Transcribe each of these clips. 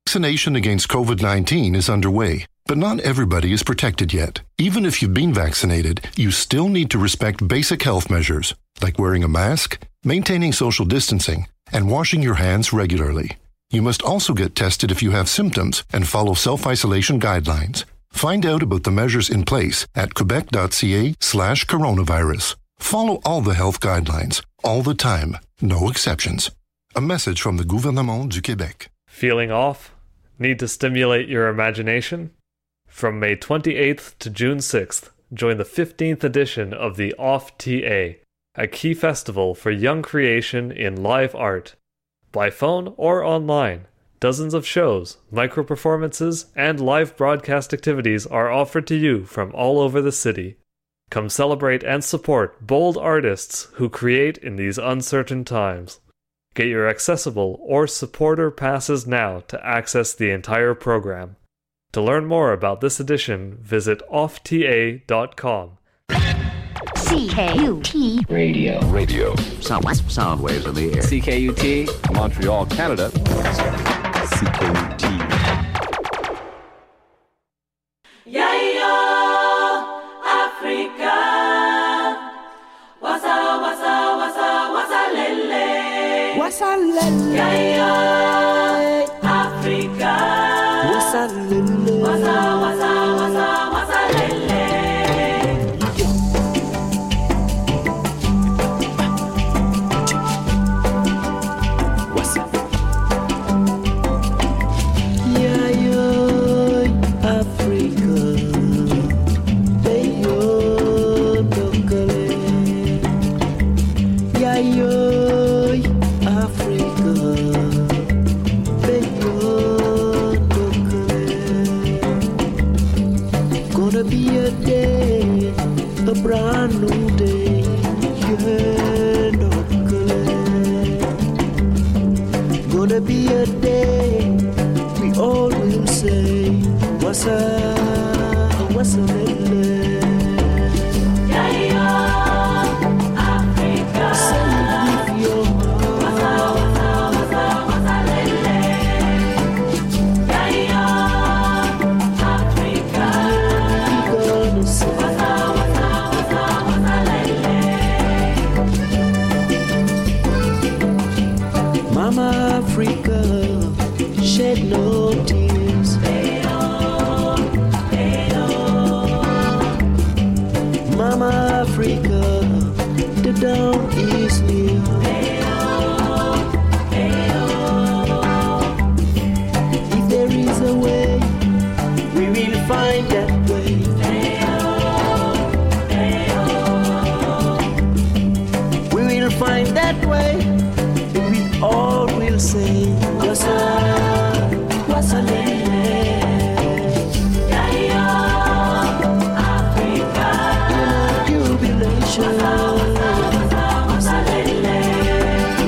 Vaccination against COVID-19 is underway, but not everybody is protected yet. Even if you've been vaccinated, you still need to respect basic health measures, like wearing a mask, maintaining social distancing, and washing your hands regularly. You must also get tested if you have symptoms and follow self-isolation guidelines. Find out about the measures in place at quebec.ca/coronavirus. Follow all the health guidelines, all the time, no exceptions. A message from the Gouvernement du Québec. Feeling off? Need to stimulate your imagination? From May 28th to June 6th, join the 15th edition of the OFF-TA, a key festival for young creation in live art. By phone or online, dozens of shows, micro-performances, and live broadcast activities are offered to you from all over the city. Come celebrate and support bold artists who create in these uncertain times. Get your accessible or supporter passes now to access the entire program. To learn more about this edition, visit offta.com. CKUT Radio. Sound waves in the air. CKUT, Montreal, Canada. CKUT. Yayo, Africa. Wasa, wasa, wasa, wasa, lele. Wasa, lele. Yayo, Africa. Wasa, lele. Wasa, wasa, wasa, wasa, lele. A brand new day, yeah, gonna be a day we all will say, what's up, what's up, Africa, shed no tears. Mama Africa, the dawn is near. If there is a way, we will find that way. We will find that way. All will say, wasa, wasa, lele. Yayo, Africa. Jubilation. Wasa, wasa, wasa, wasa, lele.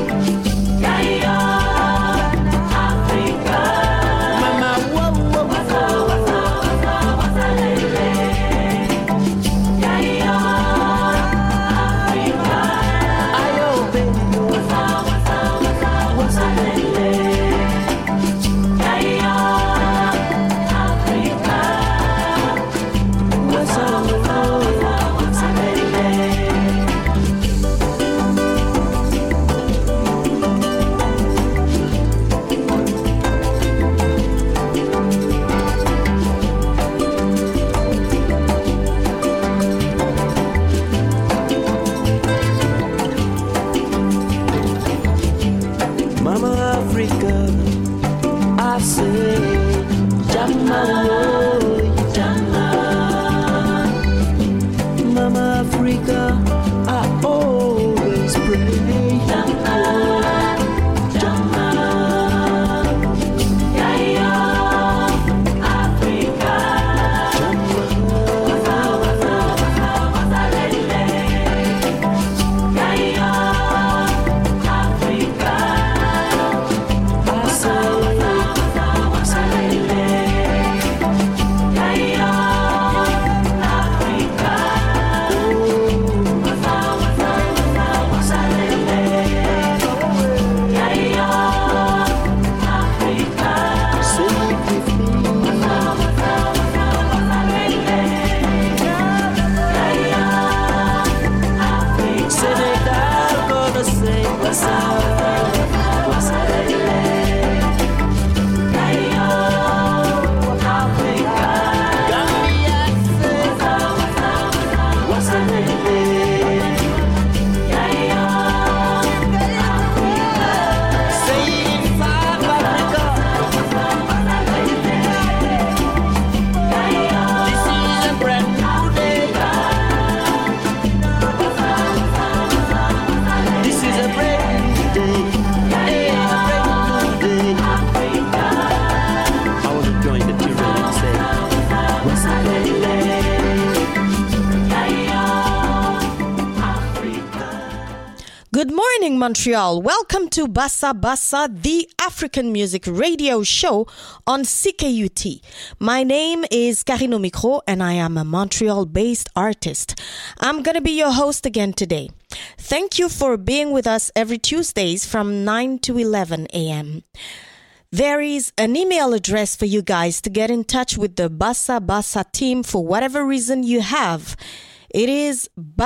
Good morning, Montreal. Welcome to Bassa Bassa, the African music radio show on CKUT. My name is Karine Omicro, and I am a Montreal-based artist. I'm going to be your host again today. Thank you for being with us every Tuesdays from 9 to 11 a.m. There is an email address for you guys to get in touch with the Bassa Bassa team for whatever reason you have. It is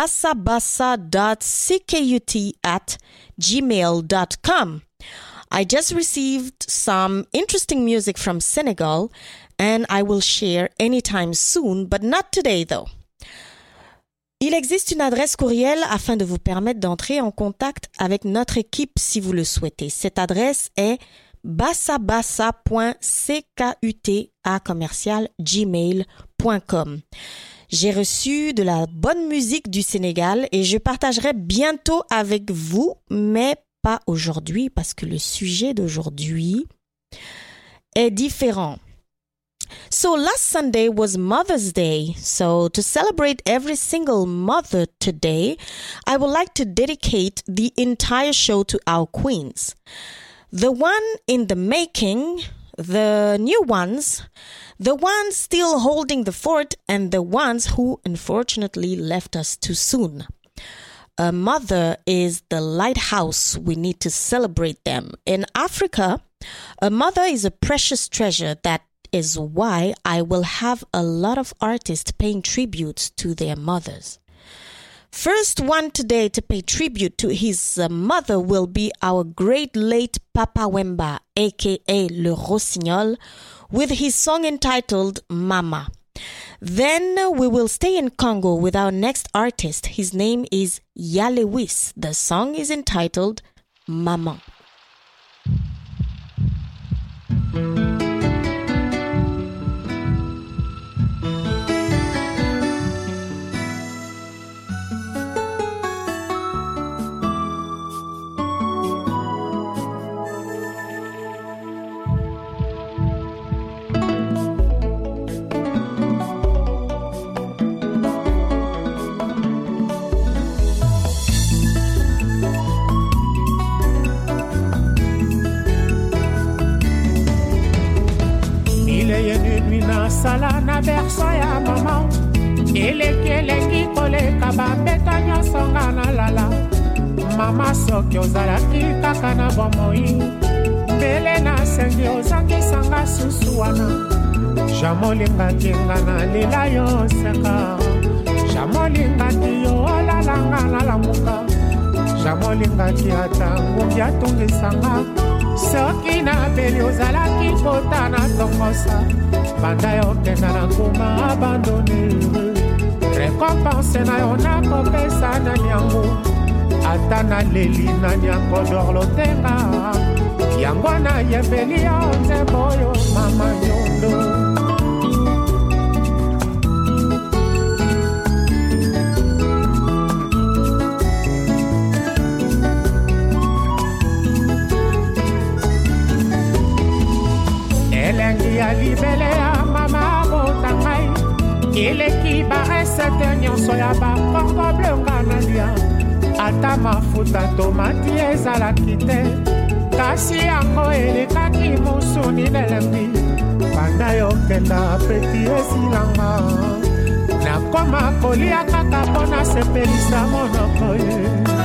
bassabassa.ckut@gmail.com. I just received some interesting music from Senegal, and I will share anytime soon, but not today though. Il existe une adresse courriel afin de vous permettre d'entrer en contact avec notre équipe si vous le souhaitez. Cette adresse est bassabassa.ckut@gmail.com. J'ai reçu de la bonne musique du Sénégal et je partagerai bientôt avec vous, mais pas aujourd'hui parce que le sujet d'aujourd'hui est différent. So last Sunday was Mother's Day. So to celebrate every single mother today, I would like to dedicate the entire show to our queens. The one in the making, the new ones, the ones still holding the fort, and the ones who unfortunately left us too soon. A mother is the lighthouse. We need to celebrate them. In Africa, a mother is a precious treasure. That is why I will have a lot of artists paying tribute to their mothers. First one today to pay tribute to his mother will be our great late Papa Wemba, aka Le Rossignol, with his song entitled Mama. Then we will stay in Congo with our next artist. His name is Yalewis. The song is entitled Maman. Sala na berso ya mama elekelengi koleka bambeta nyonso nga na lala mama soki ozalaki kaka na bomoi mbele nasengi ozangisanga susu wana jamolingaki nga na lela yo seka jamolingaki yo olalanga na lamuka jamolingaki ata ngumbi atungisanga soki na beli ozalaki kota na tongosa banda yo kenda na nguma abandone récompense na yo nakopesa na nyango ata na leli na nyango dorlotenga yango na yembeli yo nzembo yo mama yondo. Elengi ya libele ya mama botangai eleki baresete nyonso ya bakordo blonga na lia ata mafuta tomati ezalaki te kasi yango elekaki mosuni nelembi banda yokenda apeti esilanga nakoma kolia kaka mpona sepelisa monoko ye.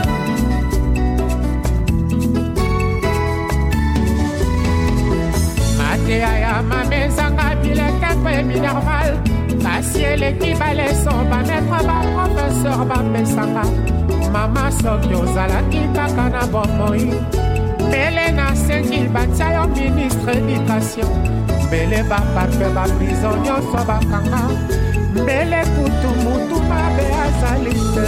Ya mamezanga bileke pe minerval kasi eleki baleso bametre baprofesseur bapesanga mama soki ozalaki kaka na bomoi mbele nasengi batia yo ministre éducation mbele baparke baprizo nyonso bakanga mbele kutu mutu mabe azali te.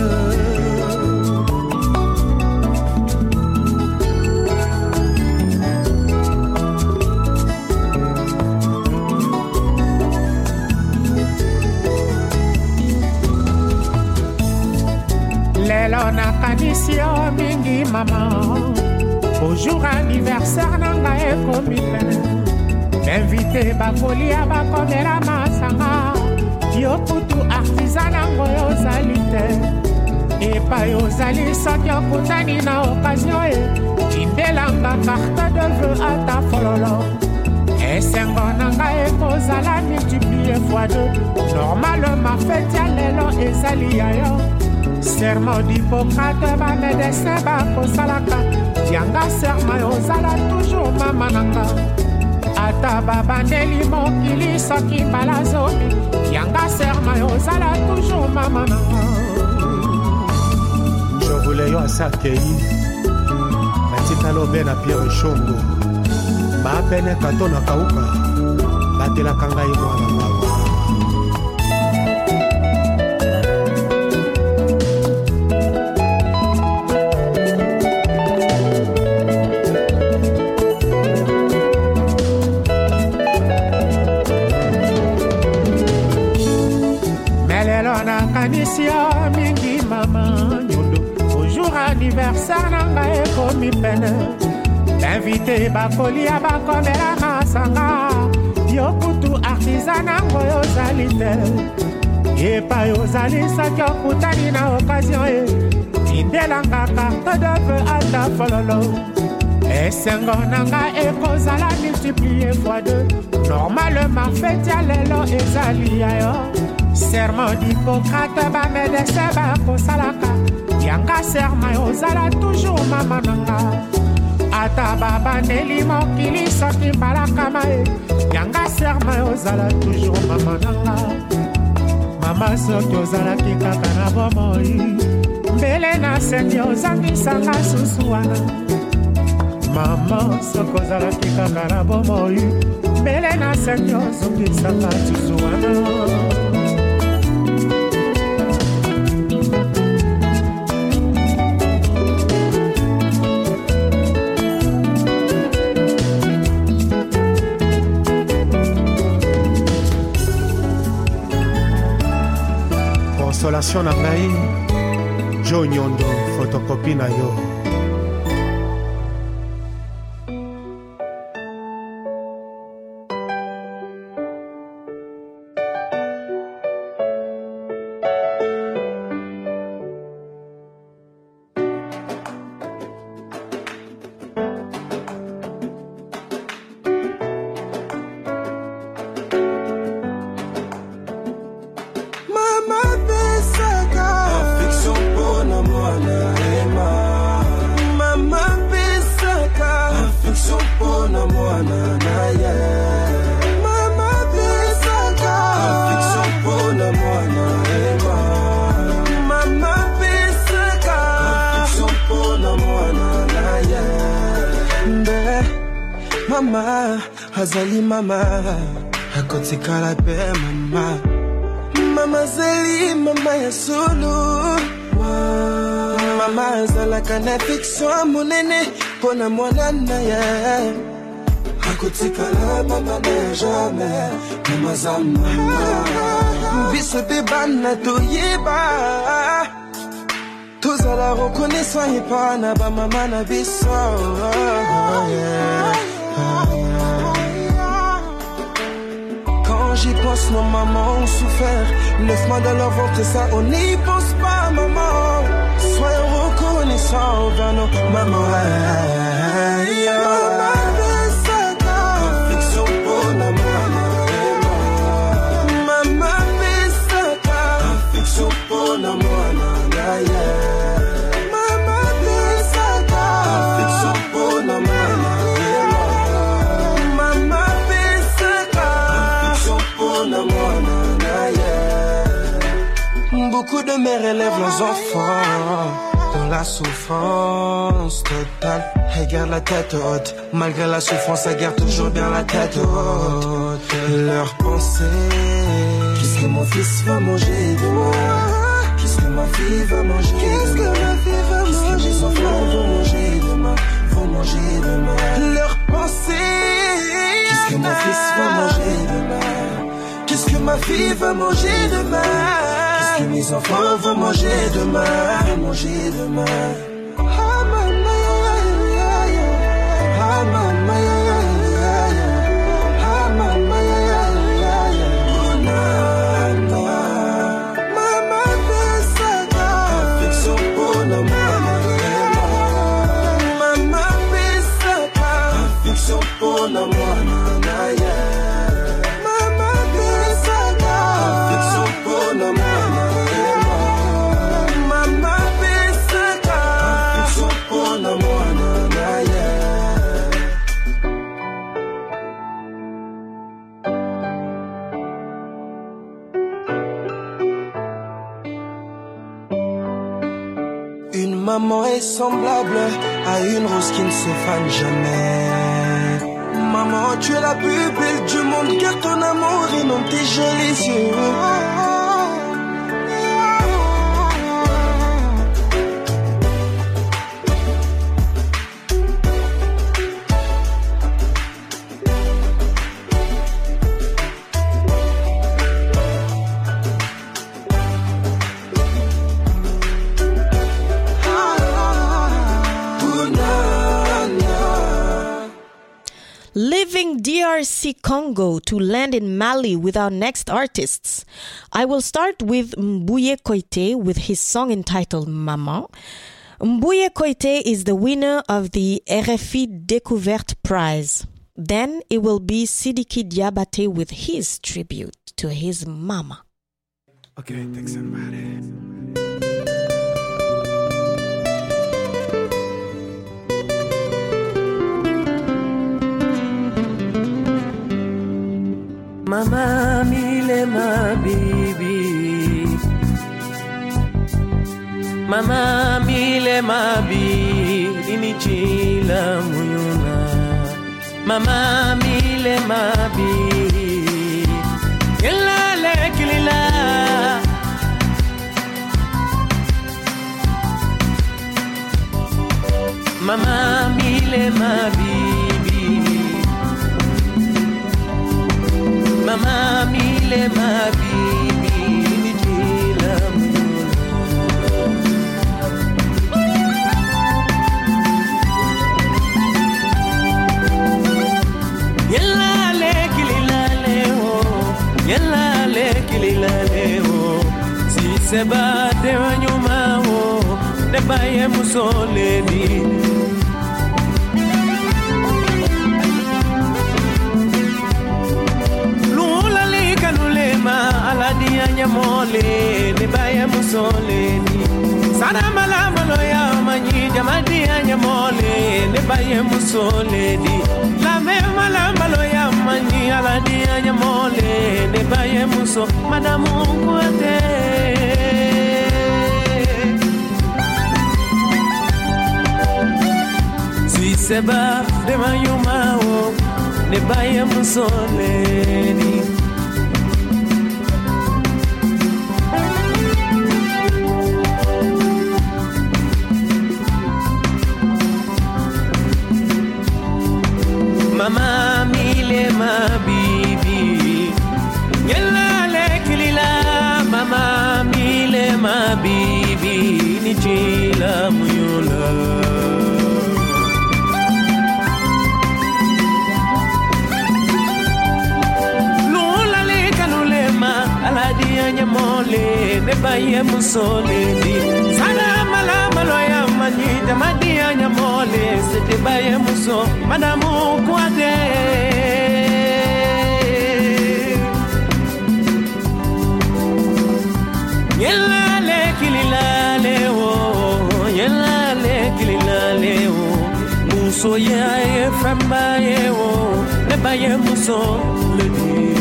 Lelo nakanisi yo mingi mama au jour anniversaire nanga ekomi pene invité bakolia bakomela masanga yo kutu artisan nango yozali te epai ozali soki okutani na occasion e tindelanga carte de vœu ata fololo esengo na ngai ekozala multiplie fois 2 normalement fete ya lelo ezali ya yo serment d'Hippocrate bamedecin bakosalaka tianga serment ozala toujours mama nanga ata babandeli mokili soki mbala zomi tianga serment ozala toujours mama nanga njovule yo asakei natikala obe na Pierre Shongo bapene kato na kauka batelaka ngai mwana mawa melelo nakanisi mingi mama nyondo ojour anniversaire na ngai ekomi pene invité bakolia bakomela masanga yokutu artisanango yozali te epai ozali soki okutani na occasion e tindelanga carte de vœu ata fololo esengo nanga ekozala multiplie fois 2 normalement fete ya lelo ezali ya yo serment d'Hippocrate bamedecin bakosalaka yanga serment ozala toujours mama nanga ata babandeli mokili soki mbalakama e yanga serment ozala toujours mama nanga mama soki ozalaki kaka na bomoi mbele na seni ozangisanga susu wana mama soki ozalaki kaka na bomoi mbele na seni ozongisanga susu wana consolation na ngai Jo Nyondo photocopie na yo azali mama akotikala pe mama mama zeli mama ya solo mama azalaka na fiction monene pona mwana na ye akotikala mama na jamais mama za mama biso bebana toyeba tozala reconnaissant epa na bamama na biso Quand j'y pense, nos mamans ont souffert. 9 mois dans leur ventre, ça on n'y pense pas, maman. Soyons reconnaissants envers nos mamans. Affection pour la maman. Maman Bessaka. Affection pour la maman. Maman Bessaka. Affection pour la maman. Beaucoup de mères élèvent leurs enfants dans la souffrance totale. Elles gardent la tête haute, malgré la souffrance, elles gardent toujours bien la tête haute. Leurs pensées, qu'est-ce que mon fils va manger demain? Qu'est-ce que ma fille va manger demain? Qu'est-ce que mes enfants vont manger demain? Vont manger demain. Leurs pensées, qu'est-ce que mon fils va manger demain? Qu'est-ce que ma fille va manger demain? Qu'est-ce que mes enfants vont manger demain? Vont manger demain. Ah maman, ah maman, ah maman, maman Bessaka. Affection Maman est semblable à une rose qui ne se fane jamais. Maman, tu es la plus belle du monde, car ton amour inonde tes jolis yeux. Leaving DRC Congo to land in Mali with our next artists. I will start with Mbuye Koité with his song entitled Maman. Mbuye Koité is the winner of the RFI Découverte Prize. Then it will be Sidiki Diabaté with his tribute to his mama. Okay, thanks somebody. Mama mile ma bibi, mama mile ma bibi, inichila muyuna. Mama mile ma bibi, illa lekilila. Mama mile ma bibi. Mama mile ma bibi ni jila muna. Yalla le kililale o, yalla le kililale o. Si se ba de wanyuma o, de baye musoleni. Aladianya mole ne baye musoleni sana malamalo ya manyi jamadianya mole ne baye musoleni la me malamalo ya manyi aladianya mole ne baye muso madamu kwate si seba de mayuma o ne baye musoleni. Mama mile ma bibi, yalla lekilila. Mama mile ma bibi, ni jila muyula. Lula le kanulema, aladianya mole, ne baye musoleni. Sana malama loya manyi, jamadianya mole, sete baye muso, madamu kwate. Yella le kililale o, yella le kililale o. Muso ya e framba ye o, ne baye muso le di.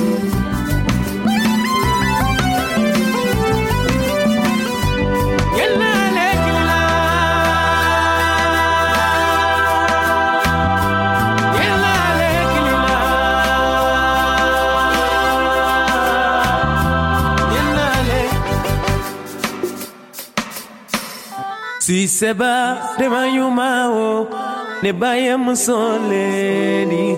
Si seba de mayuma o, ne baye musoleni.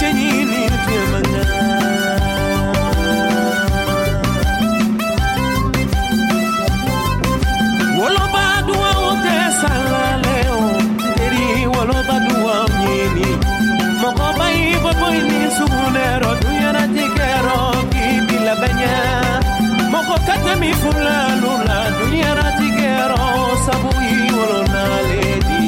chenini tuyamanga woloba duwa ote salaleo eri woloba duwa mnyini mokoba ibo boini sugunero tuyana tikero kibila banya moko katami fulalula tuyana tikero sabui wolona ledi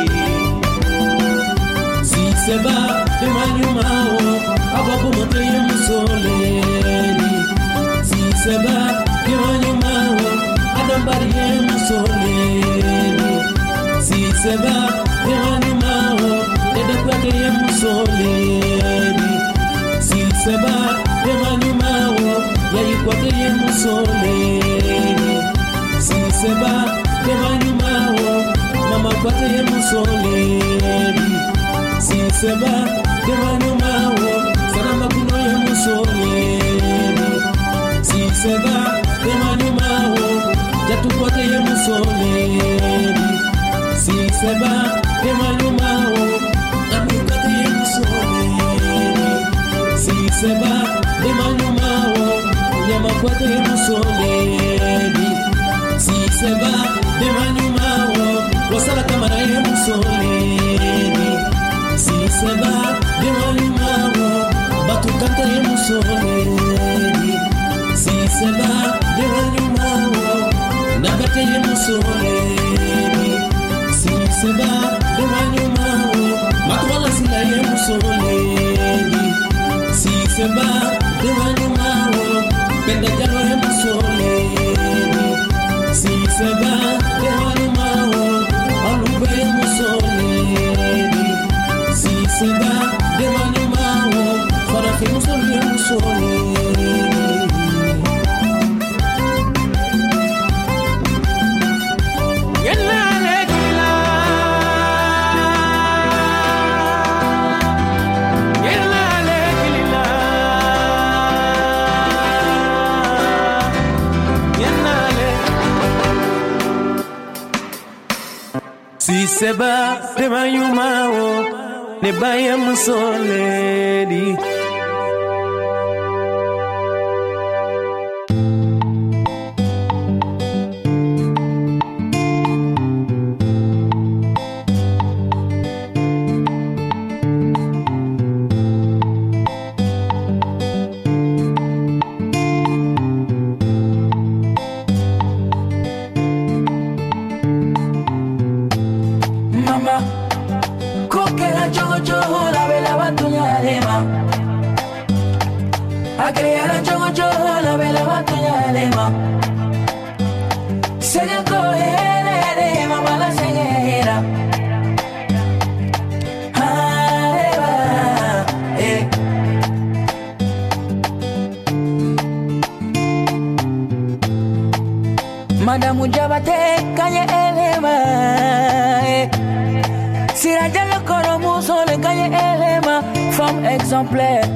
si seba de manyumao ababu motoye musoleni si seba de manyumao adambariye musoleni si seba de manyumao dedekwateye musoleni si seba de manyumao yayikwateye musoleni si seba de manyumao mama kwateye musoleni si seba de manyumao sanama kunoye musoleni si seba de manyumao jatukwateye musoleni si seba de manyumao amukateye musoleni si seba de manyumao nyamakwateye musoleni si seba de manyumao wasala kamaraye musoleni si seba de manyumao batukataye musoleni si seba de manyumao nagateye musoleni si seba de manyumao matwala silaye musoleni si seba de manyumao penda jaloye musoleni si seba de manyumao alubeye musoleni si seba de manyumao farafi musoleni si seba de manyumao ne baye musoleni Madamu Jabate kanye elema Sirajalo koromu sole kanye elema Femme exemplaire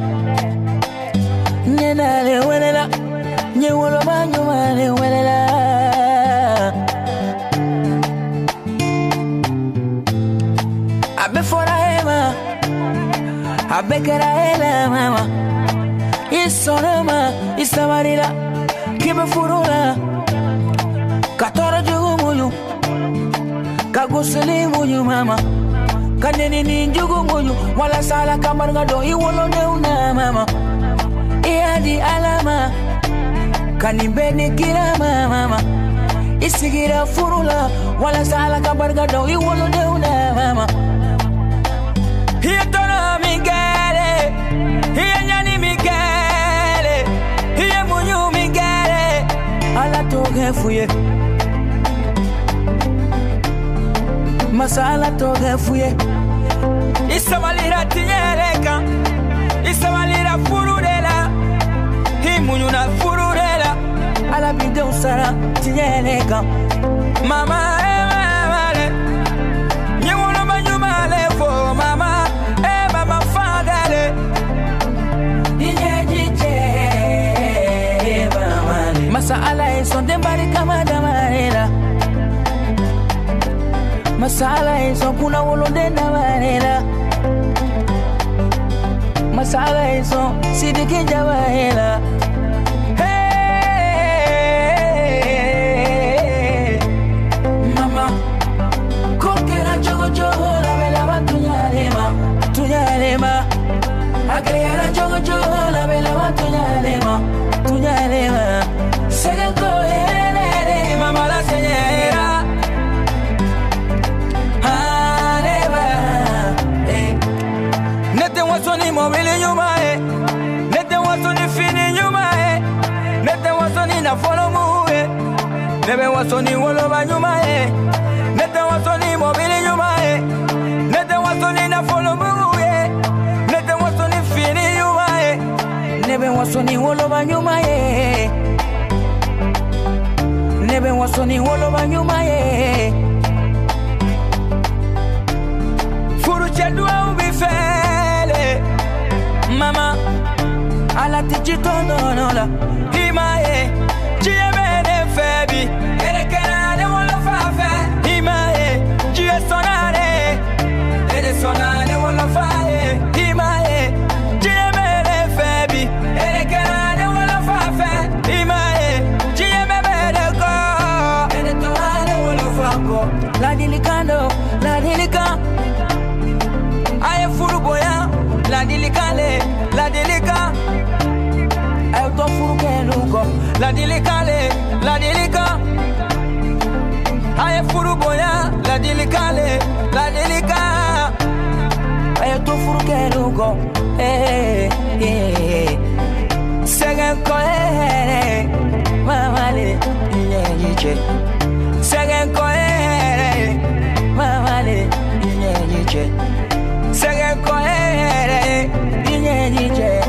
Nyena le welela Nye wolo banyuma le welela Abe fora ema Abe kera ela mama Isonema Isamarila Kibe furula Katoro jugu muyu Kagusili muyu mama Kaneni ninjugu muyu Wala sala kamarga do iwolo neuna mama Iadi alama Kanibeni kirama mama Isigira furula Wala sala kamarga do iwolo neuna mama Hiya tona migere Hiya nyani migere Hiya muyu migere Ala toge fuye Masala toge fuye Isamalira tinyeleka Isamalira furudela Himunyuna furudela Ala bide usara tinyeleka Mama male Nyewolo manyumale fo mama mama fadale Inyejije mama Masala sonde barika madamarela Masala kuna wolonde na varela masaga iso sidiki jawahela hey mama kokera jogo jogo la bela batunyalema tunyalema akera jogo jogo la bela batunyalema tunyalema segeko hele mama la señera Wasoni mobile nyuma nete wasoni fini nyuma nete wasoni na follow mu nebe wasoni wolo ba nyuma nete wasoni mobile nyuma nete wasoni na follow mu nete wasoni fini nyuma nebe wasoni wolo ba nyuma nebe wasoni wolo ba nyuma furu chedwa ubifele mama ala tijito nonola himaye jiemene febi erekana wala fafe himaye jie sonare ere sonare wala fae himaye jiemene febi erekana wala fafe himaye jiemene ko ere tonare wala fako la dilikando la dilika aye furuboya la dilicale la delica ay to furuke luko la dilicale la delica ay furuboya la dilicale la delica ay to furuke luko segen ko mamale nyeje segen ko mamale nyeje Segen ko inyeje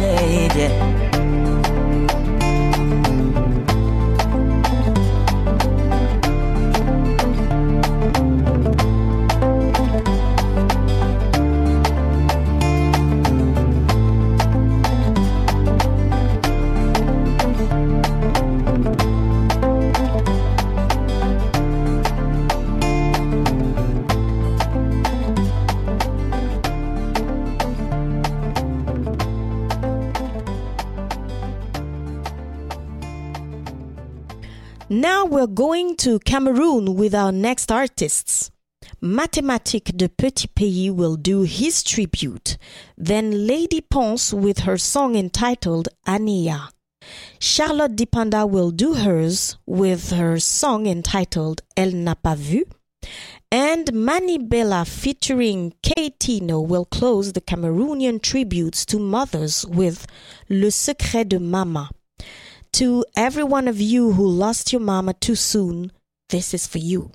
Now we're going to Cameroon with our next artists. Mathématique de Petit Pays will do his tribute. Then Lady Ponce with her song entitled Ania. Charlotte Dipanda will do hers with her song entitled Elle n'a pas vu. And Mani Bella featuring K-Tino will close the Cameroonian tributes to mothers with Le Secret de Mama. To every one of you who lost your mama too soon, this is for you.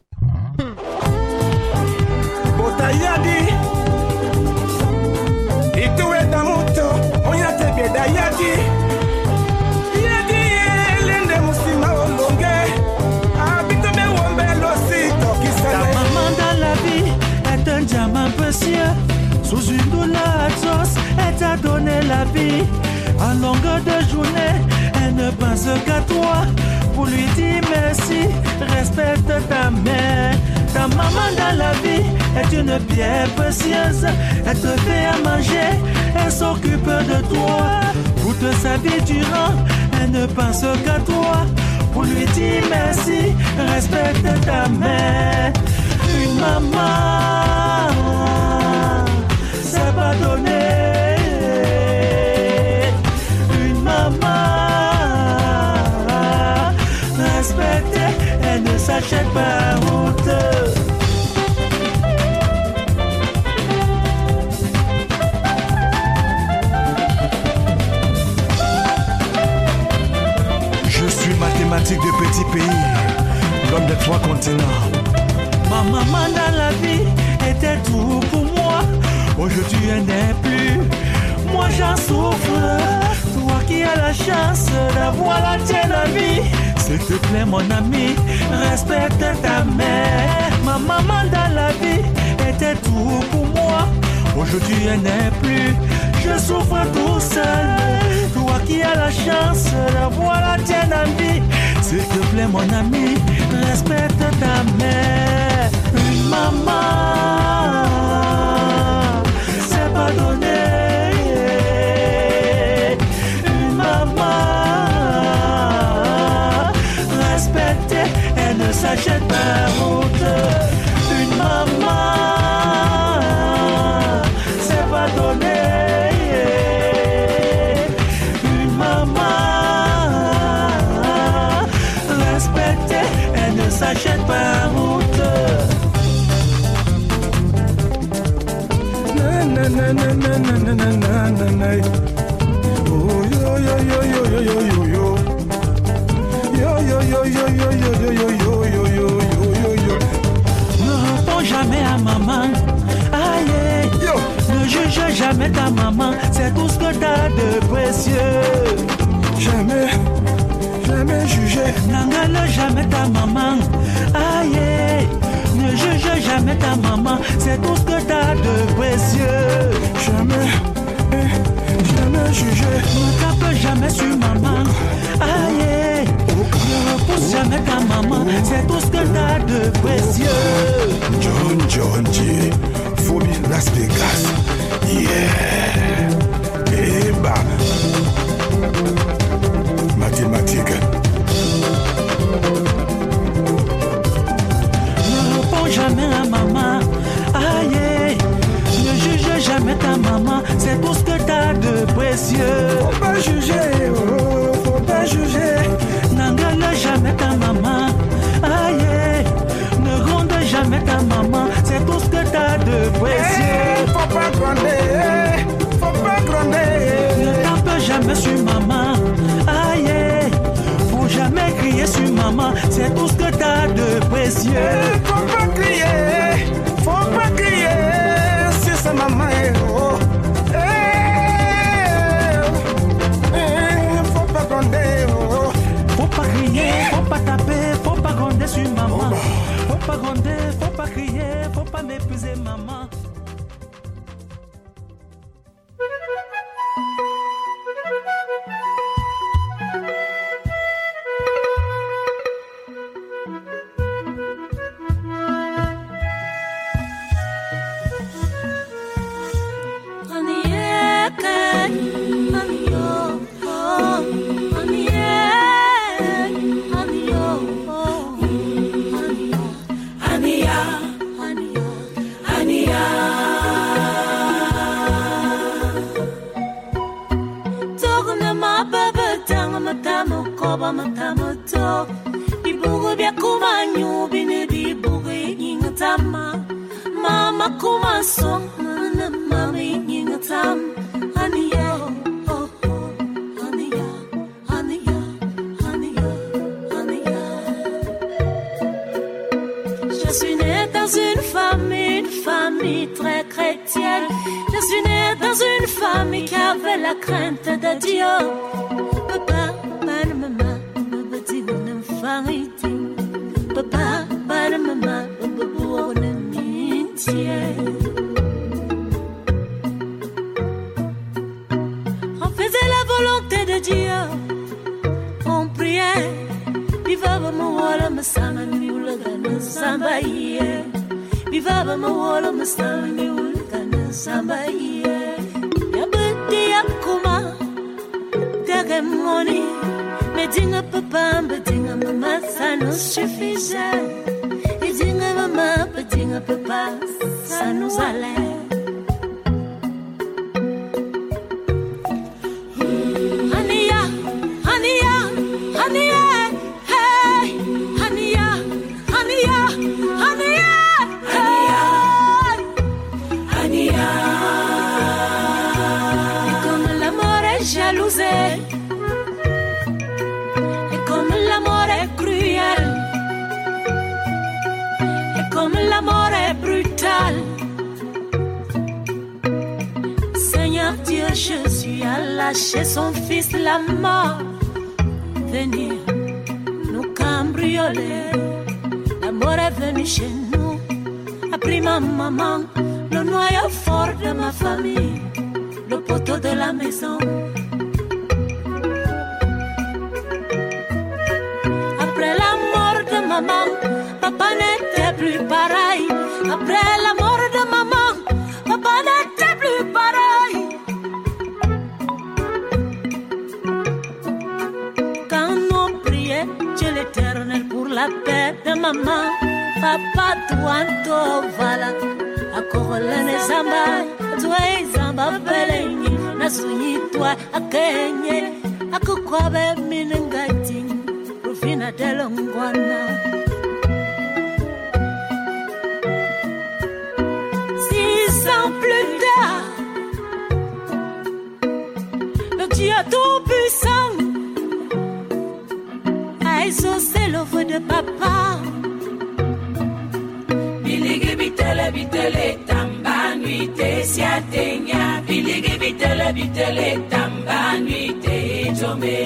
Ta maman dans la vie est un diamant précieux. Sous une douleur atroce, elle t'a donné la vie. À longueur de journée, elle ne pense qu'à toi. Pour lui dire merci, respecte ta mère. Ta maman dans la vie est une pierre précieuse. Elle te fait à manger, elle s'occupe de toi. Toute sa vie durant, elle ne pense qu'à toi. Pour lui dire merci, respecte ta mère. Une maman, c'est pas donné. Une maman, respectée, elle ne s'achète pas route. Je suis mathématique de Petit Pays, l'homme des 3 continents. Ma maman dans la vie était tout pour moi. Aujourd'hui elle n'est plus. Moi j'en souffre. Toi qui as la chance d'avoir la tienne à vie, s'il te plaît mon ami, respecte ta mère. Ma maman dans la vie était tout pour moi. Aujourd'hui elle n'est plus. Je souffre tout seul. Toi qui as la chance d'avoir la tienne à vie, s'il te plaît mon ami, respecte ta mère. Une maman, c'est pas donné. Jamais à maman, aïe, ne juge jamais ta maman, c'est tout ce que t'as de précieux. Jamais, jamais juger. N'engale jamais ta maman, aïe, ne juge jamais ta maman, c'est tout ce que t'as de précieux. Jamais, jamais juger. Ne tape jamais sur maman, aïe, ne repousse jamais ta maman, c'est tout ce que t'as de précieux. John G, Phobie Las Vegas, yeah, et bam, mathématiques. Ne réponds jamais à maman, aïe, ne juge jamais ta maman, c'est tout ce que t'as de précieux. Faut pas juger, oh, faut pas juger. N'engale jamais ta maman, aïe, ne gronde jamais ta maman, c'est tout ce que t'as de précieux. Hey, faut pas gronder, faut pas gronder. Ne tape jamais sur maman, aïe, faut jamais crier sur maman, c'est tout ce que t'as de précieux. Hey, faut pas crier, si c'est maman, oh. Hey, faut pas gronder, oh. Faut pas crier, faut pas taper, faut pas gronder sur maman. Faut pas gronder, faut pas crier, faut pas mépriser maman. Mama kuma so mana mama yinga tam aniya oh oh aniya aniya aniya aniya. Je suis née dans une famille très chrétienne. Je suis née dans une famille qui avait la crainte de Dieu. Papa, papa, maman, papa, dis une famille. Papa, papa, maman, papa, on faisait la volonté de Dieu, on priait. Vivava mawala masanga ni ulagana sambaye. Vivava mawala masanga ni ulagana sambaye. Yabati yakuma, dagamoni. Medinga papa, medinga mama, ça nous suffisait. Medinga mama, medinga papa, ça nous allait. Hania, Hania, Hania, hey, Hania, Hania, Hania, hey, Hania. Et comme l'amour est jalousé, et comme l'amour est cruel, et comme l'amour est brutal. Seigneur Dieu, Jésus a lâché son fils la mort. Venir nous cambrioler. L'amour est venu chez nous. A pris ma maman, le noyau fort de ma famille, le poteau de la maison. Après la mort de maman, papa n'était plus pareil. Après la mort de maman, papa n'était plus pareil. Quand on priait Dieu l'éternel pour la paix de maman, papa tuanto vala akorolene zamba toi zamba belenyi nasunyi toi akenye akukwabe minengati rufina delongwana. 6 ans plus tard, Dieu tout-puissant a exaucé le vœu de papa. Biligi bitele tamba nuite siatenya. Biligi bitele tamba nuite jome.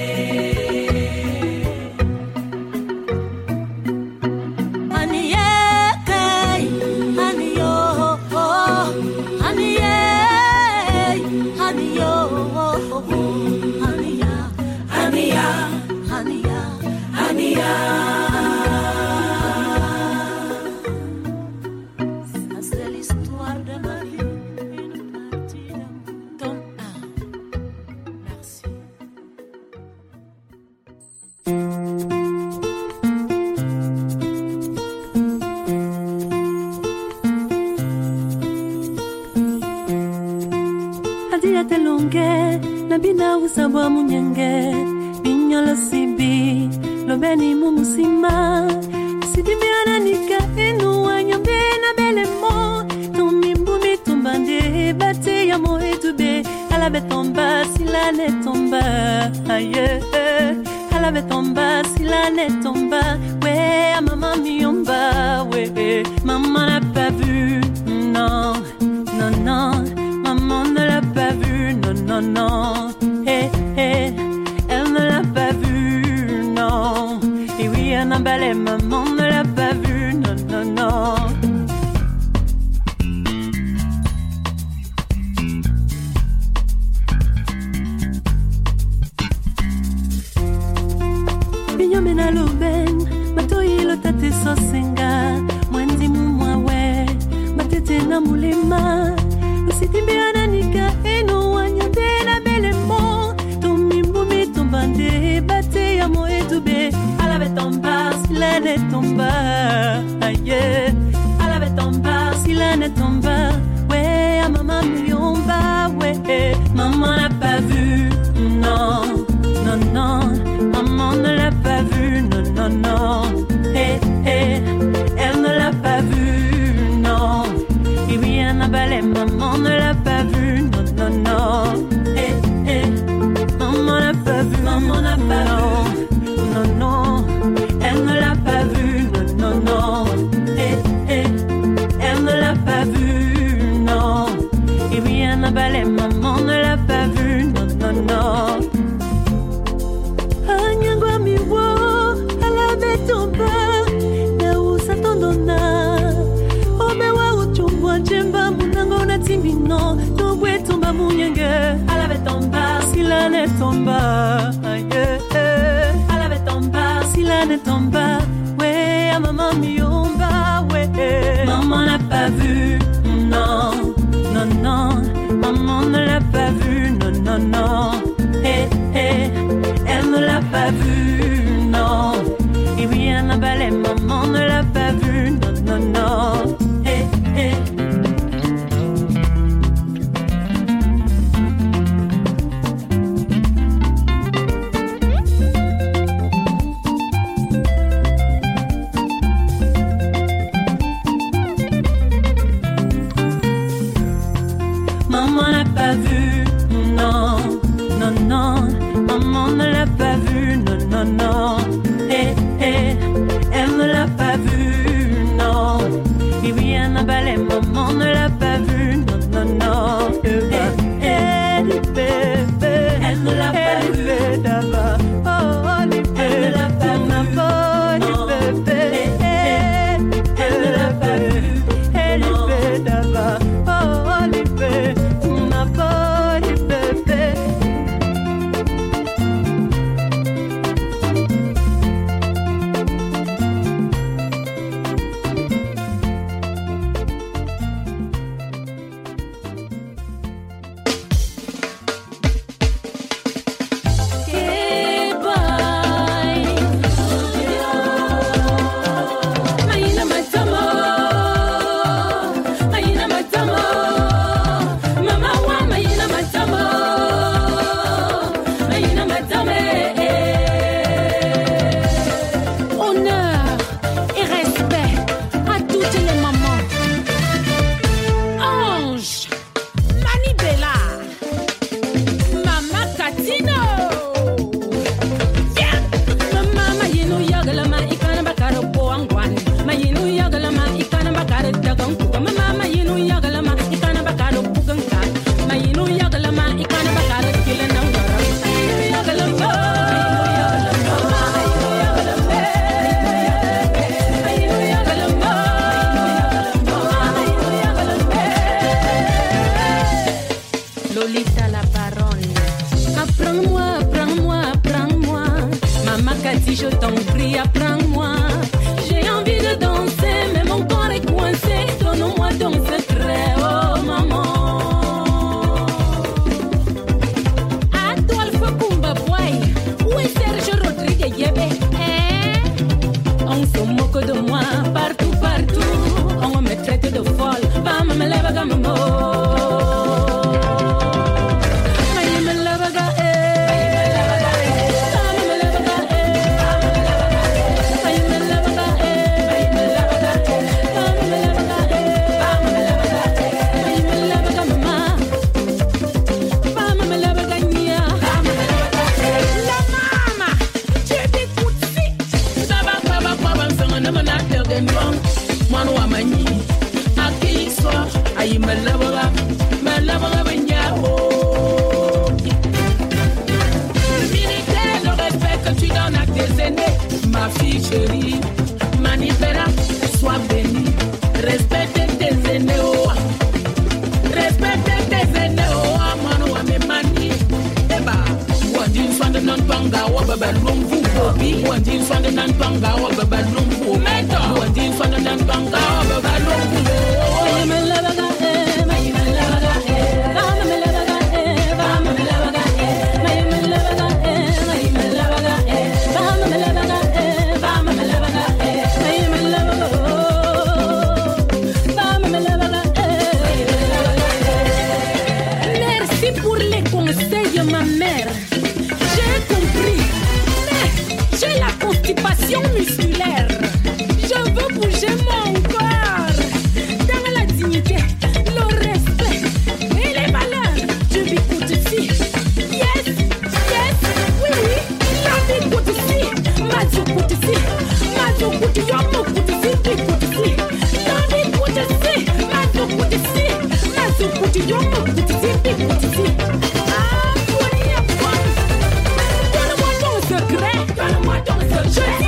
Nabina usabwa munyenge Binyolo sibi Lobeni mumusima Sidibiana nika enu Wanyombe na belemo Tumimbu tumbande Bate ya moe tube Alabe tomba Sila ne tomba Aye Alabe tomba Sila ne tomba Ouais maman miomba Ouais maman n'a pas vu Non Non non Maman ne l'a pas vu Non non non Hey, hey, elle ne l'a pas vu, non. Et oui, elle n'a pas les maman ne l'a pas vu, non, non, non. Binyomena loben, matoi lo tate sosenga, mwendi mumwawe, matete na mulema, usitibiana nika eno wanyambe na belemo, tumimbu tumbande, bate ya moe tube, alabe tomba, sila ne tomba, aye, alabe tomba, sila ne tomba, ouais, à maman miomba, ouais, maman n'a pas vu, non, non, non, maman ne l'a pas vu, non, non, non, hey, hey, elle ne l'a pas vu, non, et oui, elle n'a pas les maman ne l'a pas vu, non, non, non, hey, hey, maman n'a pas vu, maman n'a pas vu, non, non, elle ne l'a pas vu, non, non, non, hey, hey, elle ne l'a pas vu, non, et oui, elle n'a pas les maman ne l'a pas vu, non, non, non. Anyangwa miwo, alabe tomba, na usatondona. Omewa uchungwa jemba, munango na timino, tobwe tomba munyenge. Alabe tomba, sila ne tomba, aye. Alabe tomba, sila ne tomba, ouais, à maman miomba, ouais. Maman n'a pas vu, non, non, non, maman ne l'a pas vu, non, non, non, hey, hey. Elle ne l'a pas vu, non. Et oui, elle n'a pas les maman ne l'a pas vu, non, non, non. Hey, hey. Maman n'a pas vu, non, non, non. Maman ne l'a pas vu, non, non, non. Hey, hey, elle ne l'a pas vu, non. Et oui, elle n'a pas les maman ne l'a pas vu, non, non, non. Hey, hey, bébé, elle ne l'a pas vu d'abord. Oh, les bébés, elle ne l'a pas vu, non. Bébé, elle ne l'a pas vu, elle est d'abord. Oh, les bébés, ma bonne bébé. Lolita la baronne. Apprends-moi, apprends-moi, apprends-moi. Maman Cathy, je t'en prie, apprends-moi. J'ai envie de danser, mais mon corps est coincé. Donne-moi ton secret, oh maman. Adolphe Kumba Boy, où est Serge Rodriguez Yébé? On se moque de moi, partout, partout. On me traite de folle, femme me lève comme mot. Ma fille chérie, Manibela, sois bénie. Respecte tes aînés, oh. Respecte tes aînés, oh. Mano, me mani. Eba, wandin swande non panga, wababa lumbu. Wandin swande non panga, wababa lumbu. Meto, wandin swande non panga, wababa lumbu. Musculaire, je veux bouger mon corps dans la dignité, le respect et les valeurs. Je vis tout ici. Yes, yes, oui, oui. Je vis tout ici. Ma Dieu, tout ici. Ma Dieu, tout ici. Yo, tout ici, tout ici. Je vis tout ici. Ma Dieu, tout ici. Ma Dieu, tout ici. Yo, tout ici, tout ici. Ah, donne-moi ton secret. Donne-moi ton secret.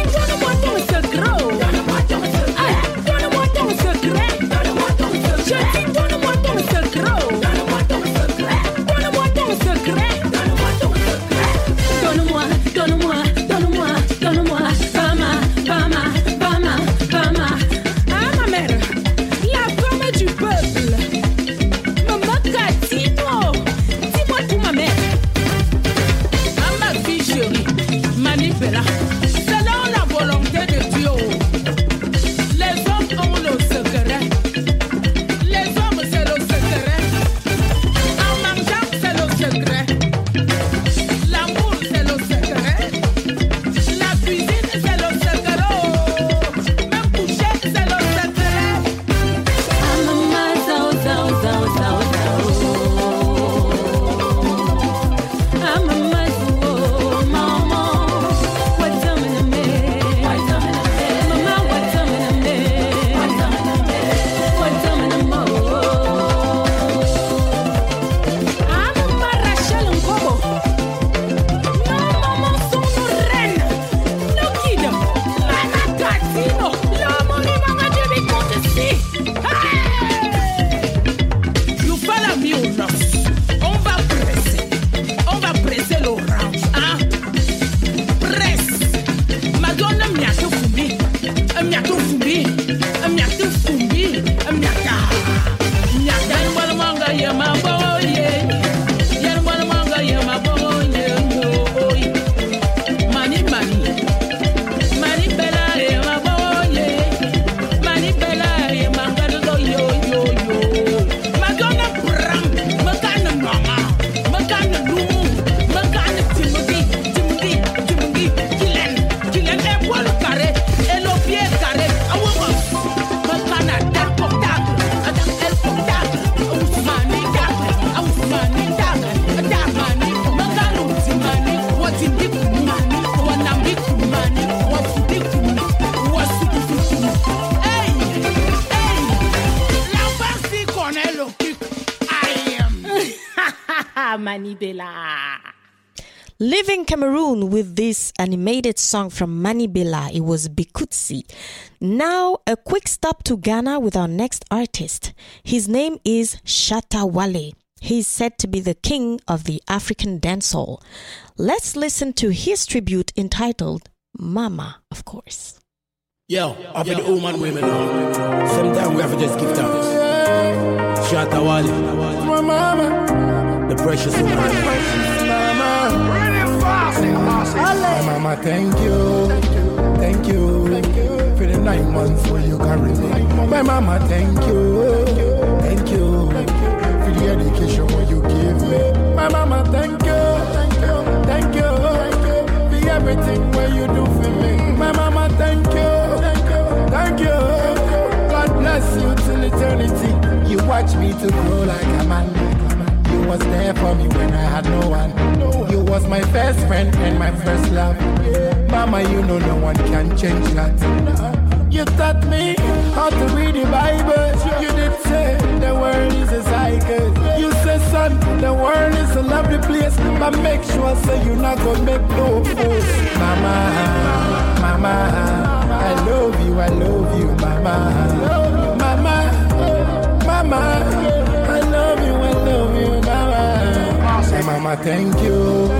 Manibela. Leaving Cameroon with this animated song from Manibela, it was Bikutsi. Now, a quick stop to Ghana with our next artist. His name is Shatta Wale. He's said to be the king of the African dancehall. Let's listen to his tribute entitled Mama, of course. Yo, up in the woman women. Sometimes we have to just give thanks. Shatta Wali, my mama, the precious woman. Mama, my mama, thank you for the 9 months where you carry me. My mama, thank you for the education where you give me. My mama, thank you for everything where you do for me. My mama, thank you. God bless you till eternity. You watch me to grow like a man. You was there for me when I had no one. You was my best friend and my first love. Mama, you know no one can change that. You taught me how to read the Bible. You did say the world is a cycle. You said, son, the world is a lovely place, but make sure say you not gonna make no fuss. Mama, I love you, mama. Mama, I love you, mama. Say, mama, thank you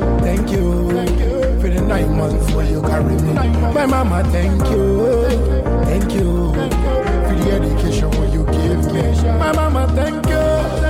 for the 9 months where you carry me. My mama, thank you for the education where you give me. My mama, thank you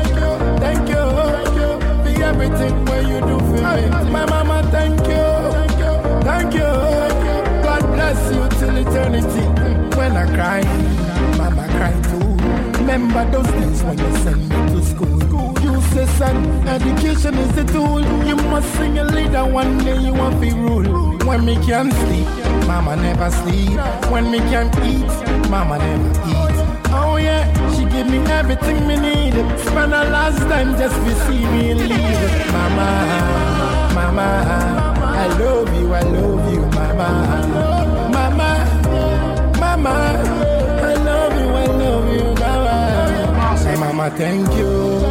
for everything where you do for me. My mama, thank you. God bless you till eternity. When I cry, mama cry too. Remember those days when you sent me to school. You say, son, education is the tool. You must sing a leader, one day you want to be rule. When me can't sleep, mama never sleep. When me can't eat, mama never eat. Oh yeah, she give me everything me need. Spend her last time just to see me leave. Mama, I love you, mama. Mama, I love you, mama. Say, mama, thank you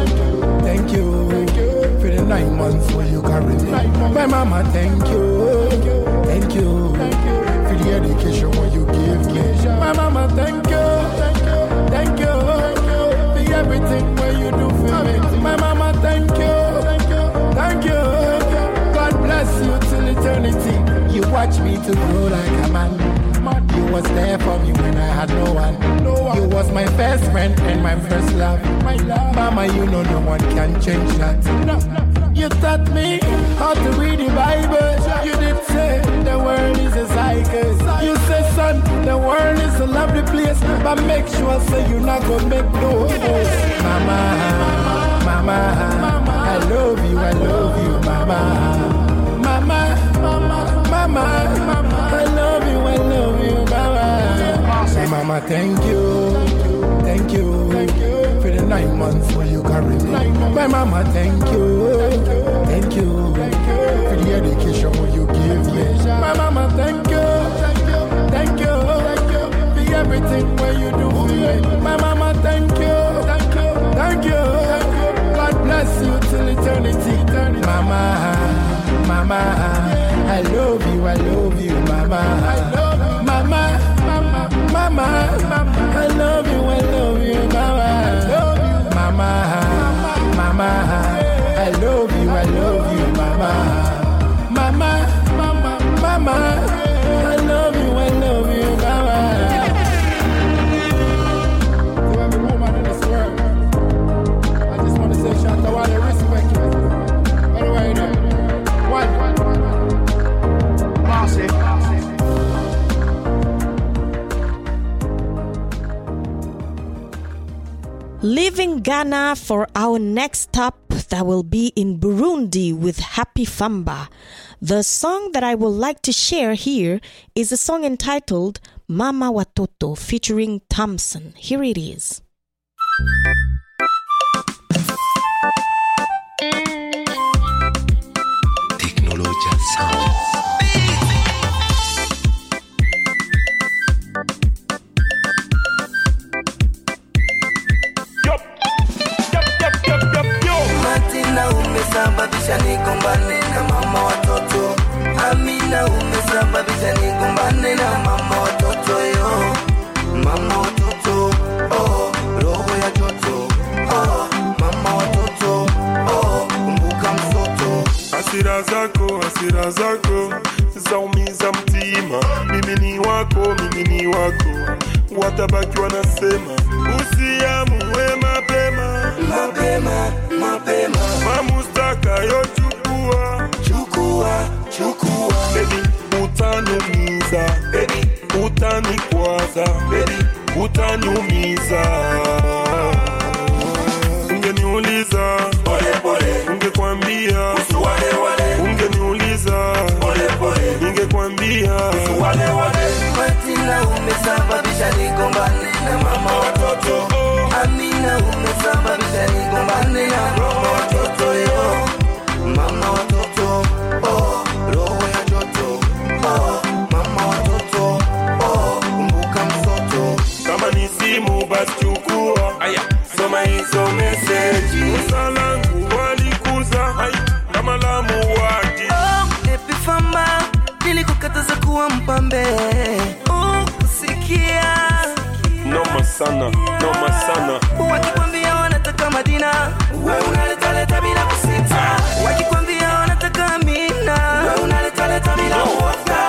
for the 9 months where you carry me. My mama, thank you for the education where you give me. My mama, thank you for everything where you do for me. My mama, thank you. God bless you till eternity. You watch me to grow like a man. You was there for me when I had no one. You was my best friend and my first love. Mama, you know no one can change that. You taught me how to read the Bible. You did say the world is a cycle. You said, son, the world is a lovely place, but make sure say you not gonna make no fuss. Mama, I love you, mama. Mama, I love you, mama. Say, mama, thank you for the 9 months where you carry me. My mama, thank you for the education where you give me. My mama, thank you for everything where you do for me. My mama, thank you. God bless you till eternity. Mama, I love you, mama. Mama, I love you, mama. Mama, I love you, mama. Mama, I love you, mama. To every woman in this world, I just want to say, Shatta Wali, respect you. Anyway, one. Bossy. Leaving Ghana for our next stop, that will be in Burundi with Happy Famba. The song that I would like to share here is a song entitled Mama Watoto featuring Thompson. Here it is. Technologia Sound. Umesababisha nigombane na mama watoto. Amina, umesababisha nigombane na mama watoto yo. Mama watoto, oh, roho ya toto, oh, mama watoto. hasira zako zaumiza mtima. Mimi ni wako, watabaki wanasema usiamue mapema. Mamustaka yo chukua. Baby, utanumiza. Baby, utanikwaza. Baby, utaniumiza. Ungeniuliza pole, ungekwambia wale. Ungeniuliza pole, ningekwambia wale. Martina, umesababisha nigombane na mama watoto. Amina, umesababisha nigombane na mama watoto yo. Mama watoto, roho ya joto. Mama watoto, kumbuka mtoto. Kama ni simu basi chukua. Soma hizo message. Usalangu walikuza kama lamu waki. Epifamba nilikukataza kuwa mpambe. Kusikia noma sana. Wakikwambia wanataka Madina, wewe unaleta bila kusita. Wakikwambia wanataka Amina, wewe unaleta bila uoga.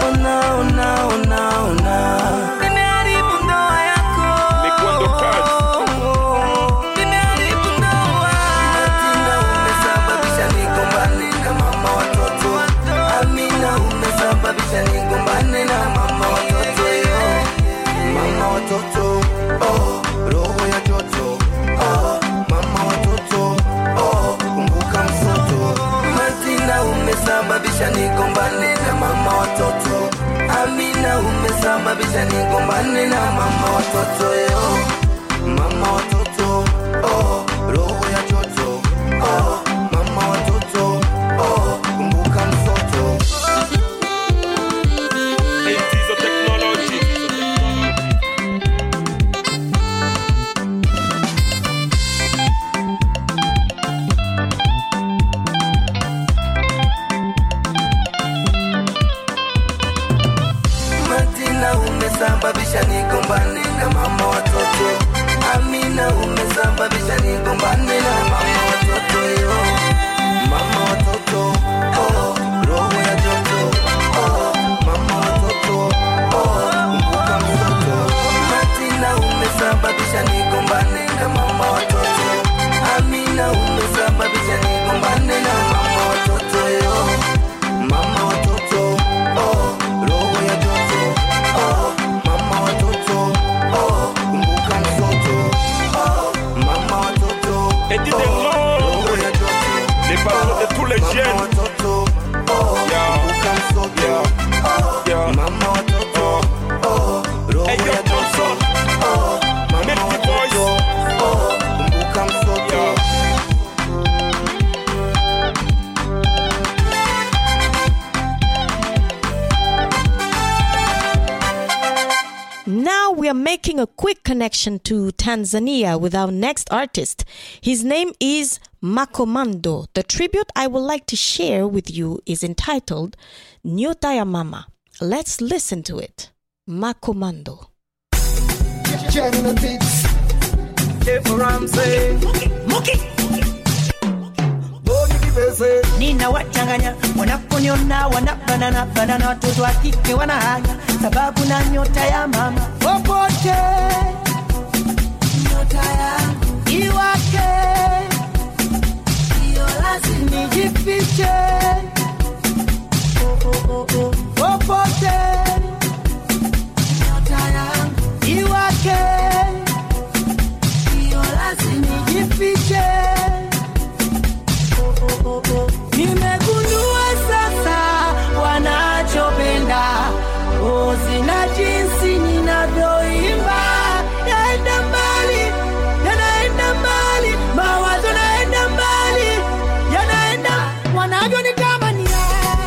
Ona nimeharibu ndoa yako. Nikuando kazi. Nimeharibu ndoa. Martina, umesababisha nigombane na mama watoto. Amina, umesababisha nigombane na mama watoto yo. Mama watoto, roho ya joto. Mama watoto, kumbuka mtoto. Martina, umesababisha nigombane na mama watoto. Amina, umesababisha nigombane na mama watoto yo. Mama watoto, roho ya joto. Mama watoto, kumbuka mtoto. Hizo technology. Martina, umesababisha nigombane na mama watoto. Amina, umesababisha nigombane na mama watoto yo. Mama watoto, roho ya joto. Mama watoto, kumbuka mtoto. Martina, umesababisha nigombane na mama watoto. Amina, umesababisha nigombane na mama watoto yo. Mama watoto, roho ya joto. Mama watoto, kumbuka mtoto. Mama watoto, roho ya joto. Les parents de tous les jeunes. Mama watoto, kumbuka mtoto. Mama watoto, roho ya joto. Mama watoto, kumbuka mtoto. Now we are making a quick connection to Tanzania with our next artist. His name is Makomando. The tribute I would like to share with you is entitled Nyota ya Mama. Let's listen to it. Makomando. Nina wachanganya wanaponiona wanabanana watoto wa kike wanahanya sababu na nyota ya mama popote nyota ya iwake iyo lazima nijifiche popote nyota ya iwake iyo lazima nijifiche. Nimegundua sasa wanachopenda zina jinsi ninavyoimba. Yaenda mbali, yanaenda mbali, mawazo naenda mbali, yanaenda wanavyonitamania.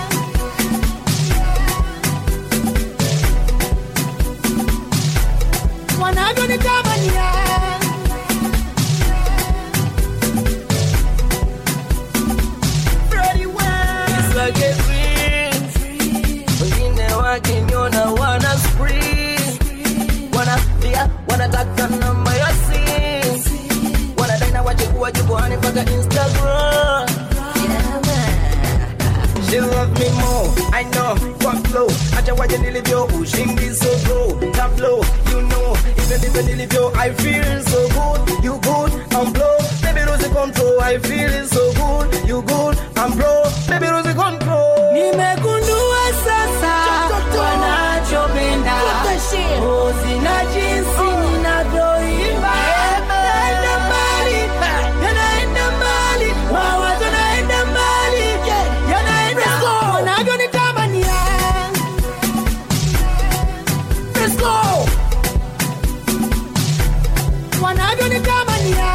Wanavyonitamania. Wakiniona wana scream, wanataka namba ya simu, wanadai na waje kuwa jukwani mpaka Instagram. why you live your pushing is so low, tableau, you know. Even you live your, I feel so good, you good, I'm blow. Baby lose the control, I feel so good, you good, I'm blow. Baby lose the control. Nimegundua sasa wanachopenda, sina jinsi ninavyoimba. Yanaenda mbali, mawazo yanaenda mbali, yanaenda wanavyonitamania. Let's go. Wanavyonitamania.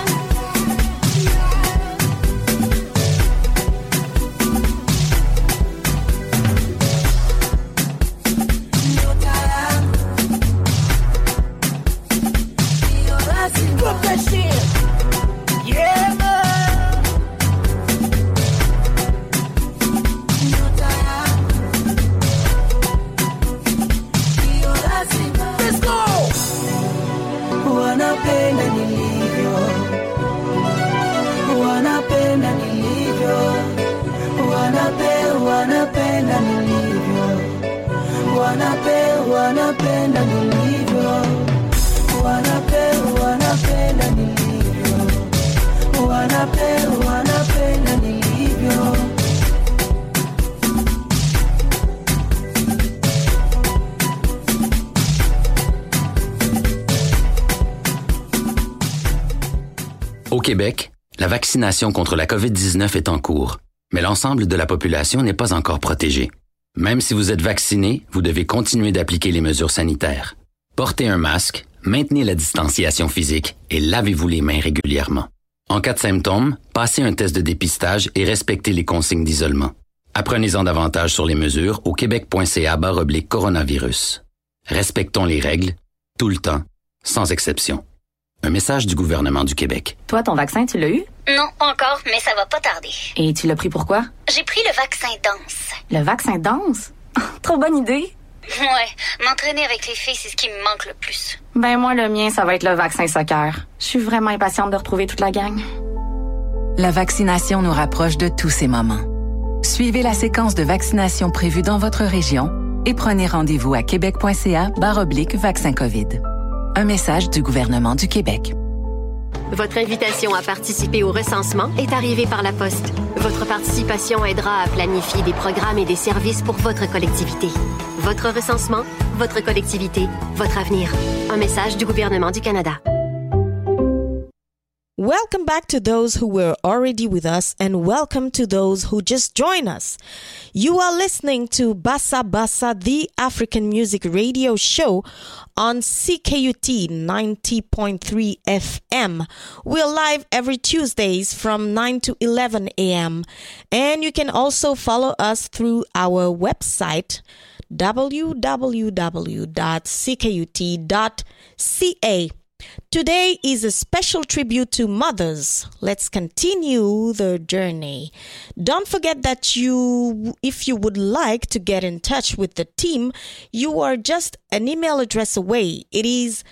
Yeah, man. Let's go. Wanapenda nilivyo, wanapenda nilivyo, wanapenda nilivyo, wanapenda nilivyo, wanapenda nilivyo, wanapenda nilivyo. Au Québec, la vaccination contre la COVID-19 est en cours, mais l'ensemble de la population n'est pas encore protégée. Même si vous êtes vacciné, vous devez continuer d'appliquer les mesures sanitaires. Portez un masque, maintenez la distanciation physique et lavez-vous les mains régulièrement. En cas de symptômes, passez un test de dépistage et respectez les consignes d'isolement. Apprenez-en davantage sur les mesures au québec.ca/coronavirus. Respectons les règles, tout le temps, sans exception. Un message du gouvernement du Québec. Toi, ton vaccin, tu l'as eu? Non, pas encore, mais ça va pas tarder. Et tu l'as pris pourquoi? J'ai pris le vaccin danse. Le vaccin danse? Trop bonne idée. Ouais, m'entraîner avec les filles, c'est ce qui me manque le plus. Ben moi, le mien, ça va être le vaccin soccer. Je suis vraiment impatiente de retrouver toute la gang. La vaccination nous rapproche de tous ces moments. Suivez la séquence de vaccination prévue dans votre région et prenez rendez-vous à québec.ca/vaccin COVID. Un message du gouvernement du Québec. Votre invitation à participer au recensement est arrivée par la poste. Votre participation aidera à planifier des programmes et des services pour votre collectivité. Votre recensement, votre collectivité, votre avenir. Un message du gouvernement du Canada. Welcome back to those who were already with us and welcome to those who just joined us. You are listening to Bassa Bassa, the African music radio show on CKUT 90.3 FM. We're live every Tuesdays from 9 to 11 a.m. And you can also follow us through our website www.ckut.ca. Today is a special tribute to mothers. Let's continue the journey. Don't forget that if you would like to get in touch with the team, you are just an email address away. It is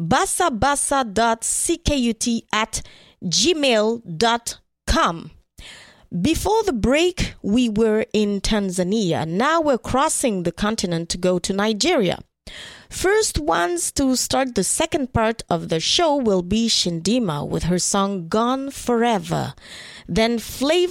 bassabassa.ckut@gmail.com. Before the break, we were in Tanzania. Now we're crossing the continent to go to Nigeria. First ones to start the second part of the show will be Shindima with her song Gone Forever. Then Flavor